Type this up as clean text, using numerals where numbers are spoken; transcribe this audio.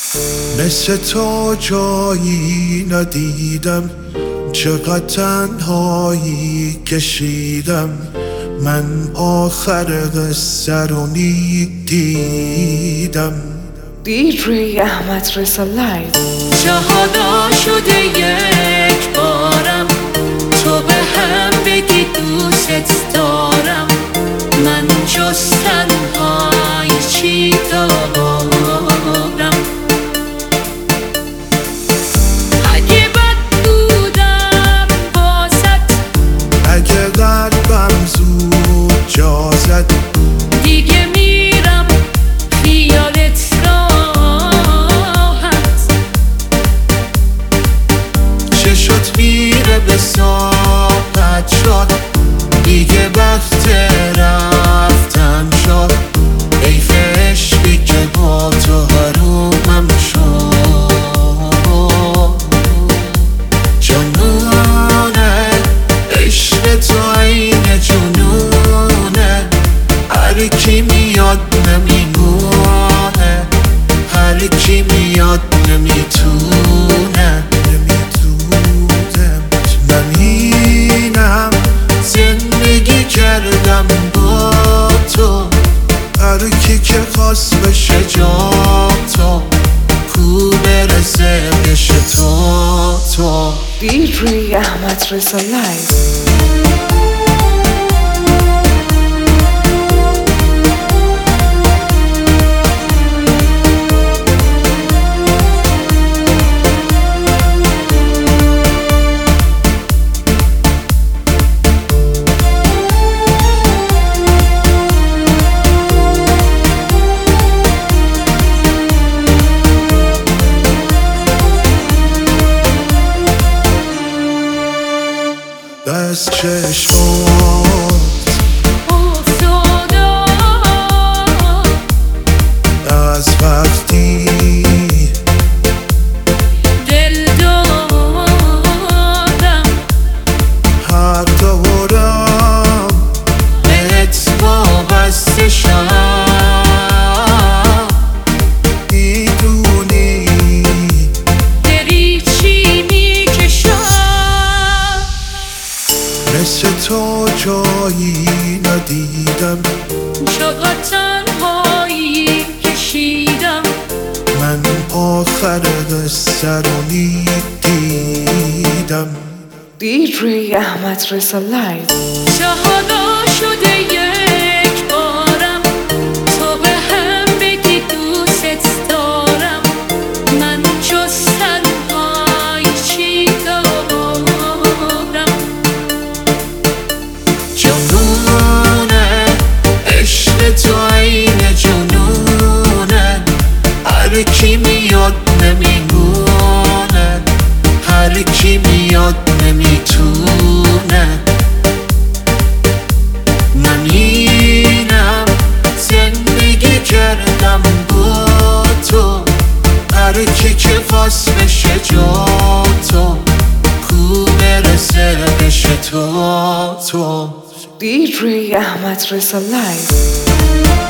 مثل تو جایی ندیدم، چقدر تنهایی کشیدم. من آخر قصه رو دیدم. DJ احمد رضا لایو. شهادا شده یک بارم تو به هم بگی دوست دارم. من جز تنهایی چی دارم؟ اگه بد بودم باست، اگه قلبم زود جا زد، دیگه میرم خیالت راحت. چشات میره به ساعت شد، دیگه وقت رفتن شد. حیف عشقی که با تو حرومم شد. جنونه عشق تو عین جنونه، هر کی میاد نمیمونه، هر کی میاد نمیتونه. من اینم زندگی کردم با تو، هر کی که خواست بشه جا تو، کو برسه بشه تو. DJ احمد رضا لایو. دست چشمات افتادم از وقتی دل دادم، حق دارم بهت وابسته شم. میدونی دری چی میکشم؟ مثل تو جایی ندیدم، چقدر تنهایی کشیدم. من آخر قصه رو دیدم. DJ احمد رضا لایو. شهادا شده یک بارم تو به هم بگی دوست دارم. من جز تنهایی چی دارم؟ جنونه عشق تو عین جنونه، هر کی میاد نمیمونه، هر کی میاد نمیتونه. من اینم زندگی کردم با تو، هر کی که خواست بشه جا تو، کو برسه بشه تو. DJ احمد رضا لایو.